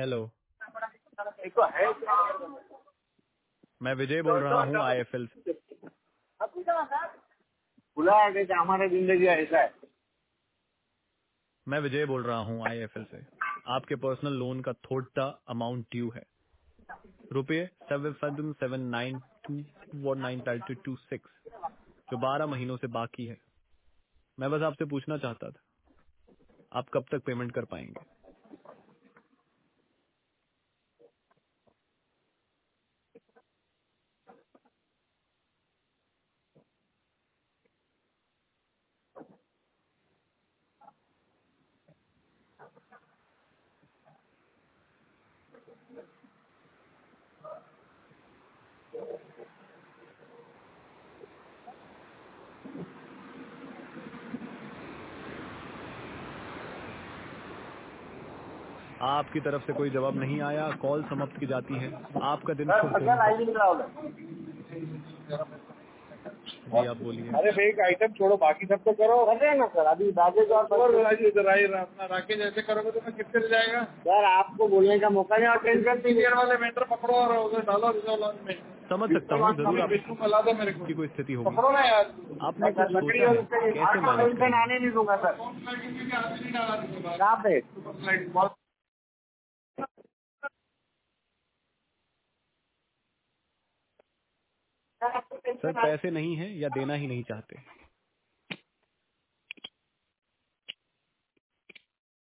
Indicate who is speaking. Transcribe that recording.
Speaker 1: Hello,
Speaker 2: एक तो है
Speaker 1: मैं विजय बोल रहा हूँ आईएफएल से।
Speaker 2: खुला है कि हमारा जिंदगी ऐसा है।
Speaker 1: मैं विजय बोल रहा हूँ आईएफएल से। आपके पर्सनल लोन का थोड़ा अमाउंट ड्यू है, रुपये 7792493226, जो 12 महीनों से बाकी है। मैं बस आपसे पूछना चाहता था, आप कब तक पेमेंट कर पाएंगे? आपकी तरफ से कोई जवाब नहीं आया, कॉल समाप्त की जाती है। आपका दिन
Speaker 2: सर
Speaker 1: शुभ हो।
Speaker 2: सर लाइन नहीं लाओ।
Speaker 1: जी आप बोलिए।
Speaker 2: अरे भाई एक आइटम छोड़ो, बाकी सब तो करो। कर रहे हैं ना सर, अभी राजेश और राजू इधर आइए। अपना राकेश ऐसे करोगे तो मैं कितने जाएगा सर? आपको बोलने का मौका नहीं। और टेंशन सीनियर वाले मेटर पकड़ो और उधर डालो रिजर्व में।
Speaker 1: समझ सकता हूँ, जरूर
Speaker 2: बिल्कुल मिला दो मेरे को,
Speaker 1: आपकी कोई स्थिति होगी।
Speaker 2: पकड़ो ना यार।
Speaker 1: आपने कुछ
Speaker 2: लकड़ी
Speaker 1: सोचा
Speaker 2: और
Speaker 1: है कैसे मैनेज
Speaker 2: उससे
Speaker 1: करेंगे?
Speaker 2: आने नहीं दूंगा सर। कहाँ पे?
Speaker 1: सर पैसे नहीं है या देना ही नहीं चाहते?